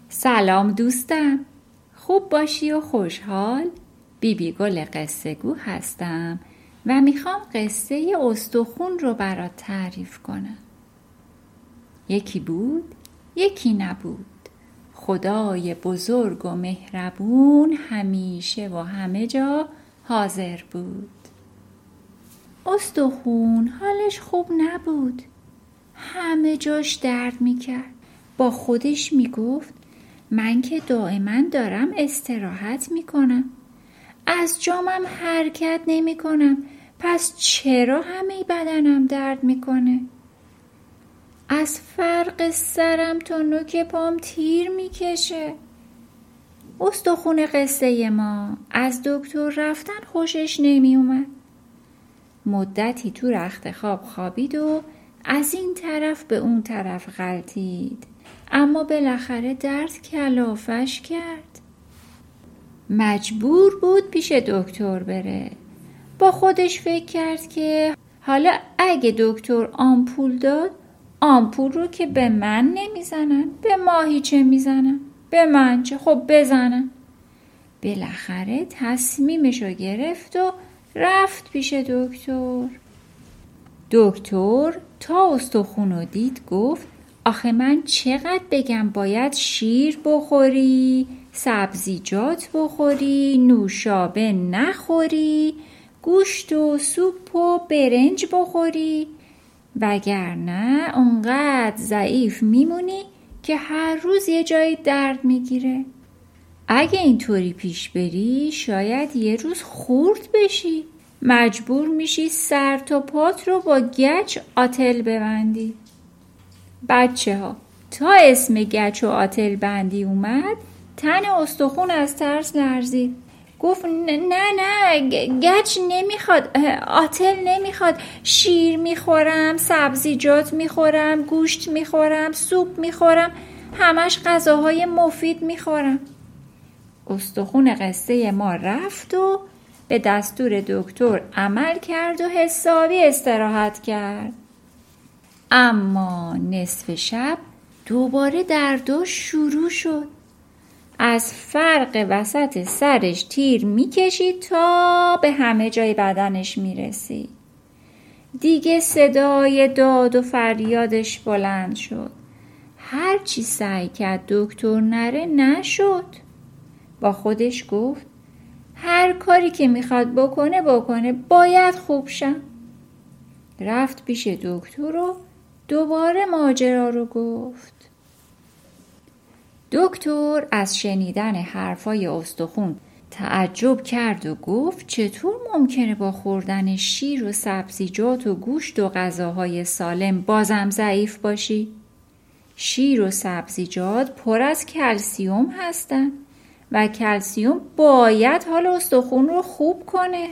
سلام دوستم، خوب باشی و خوشحال؟ بیبی گل قصه گو هستم و میخوام قصه استخون رو برات تعریف کنم. یکی بود، یکی نبود. خدای بزرگ و مهربون همیشه و همه جا حاضر بود. استخون حالش خوب نبود. همه جاش درد میکرد. با خودش میگفت من که دائما دارم استراحت میکنم. از جامم حرکت نمیکنم. پس چرا همه بدنم درد میکنه؟ از فرق سرم تا نوک پام تیر میکشه. استخون قصه ما از دکتر رفتن خوشش نمیومد. مدتی تو رخت خواب خوابید و از این طرف به اون طرف غلتید، اما بالاخره درد کلافش کرد. مجبور بود پیش دکتر بره. با خودش فکر کرد که حالا اگه دکتر آمپول داد، آمپول رو که به من نمیزنن، به ماهیچه میزنن، به من چه؟ خب بزنن. بالاخره تصمیمشو گرفت و رفت پیش دکتر. دکتر تا استخونو دید گفت آخه من چقدر بگم باید شیر بخوری، سبزیجات بخوری، نوشابه نخوری، گوشت و سوپ و برنج بخوری، وگرنه اونقدر ضعیف میمونی که هر روز یه جایی درد میگیره. اگه اینطوری پیش بری شاید یه روز خورد بشی، مجبور میشی سر تا پات رو با گچ آتل ببندی. بچه ها تا اسم گچ و آتل بندی اومد تن استخون از ترس لرزید. گفت نه گچ نمیخواد، آتل نمیخواد، شیر میخورم، سبزیجات میخورم، گوشت میخورم، سوپ میخورم، همش غذاهای مفید میخورم. استخون قصه ما رفت و به دستور دکتر عمل کرد و حسابی استراحت کرد. اما نصف شب دوباره درداش شروع شد. از فرق وسط سرش تیر میکشید تا به همه جای بدنش میرسید. دیگه صدای داد و فریادش بلند شد. هرچی سعی کرد دکتر نره نشد. با خودش گفت هر کاری که میخواد بکنه باید خوب شم. رفت پیش دکتر و دوباره ماجرا رو گفت. دکتر از شنیدن حرفای استخون تعجب کرد و گفت چطور ممکنه با خوردن شیر و سبزیجات و گوشت و غذاهای سالم بازم ضعیف باشی؟ شیر و سبزیجات پر از کلسیوم هستن و کلسیوم باید حال استخون رو خوب کنه.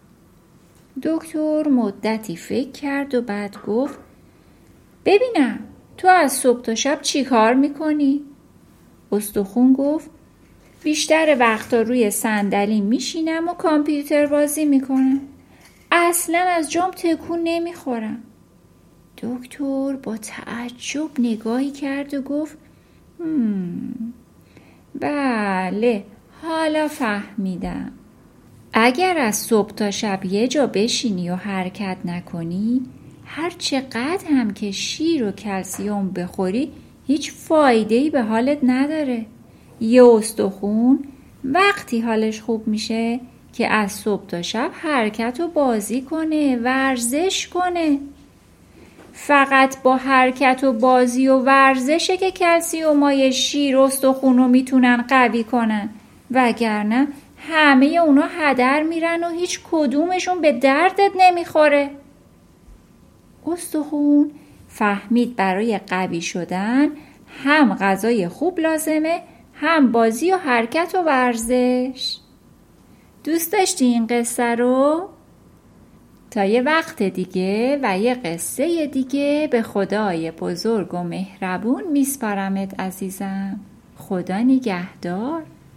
دکتر مدتی فکر کرد و بعد گفت ببینم تو از صبح تا شب چی کار میکنی؟ استخون گفت بیشتر وقتا روی صندلی میشینم و کامپیوتر بازی میکنم. اصلا از جام تکون نمیخورم. دکتر با تعجب نگاهی کرد و گفت بله حالا فهمیدم. اگر از صبح تا شب یه جا بشینی و حرکت نکنی، هر چقدر هم که شیر و کلسیوم بخوری هیچ فایده‌ای به حالت نداره. یه استخون وقتی حالش خوب میشه که از صبح تا شب حرکت و بازی کنه، ورزش کنه. فقط با حرکت و بازی و ورزشه که کلسیومای شیر استخون رو میتونن قوی کنن، وگرنه همه اونا هدر میرن و هیچ کدومشون به دردت نمیخوره. استخون فهمید برای قوی شدن هم غذای خوب لازمه، هم بازی و حرکت و ورزش. دوست داشتی این قصه رو؟ تا یه وقت دیگه و یه قصه دیگه به خدای بزرگ و مهربون میسپارمت عزیزم. خدا نگهدار.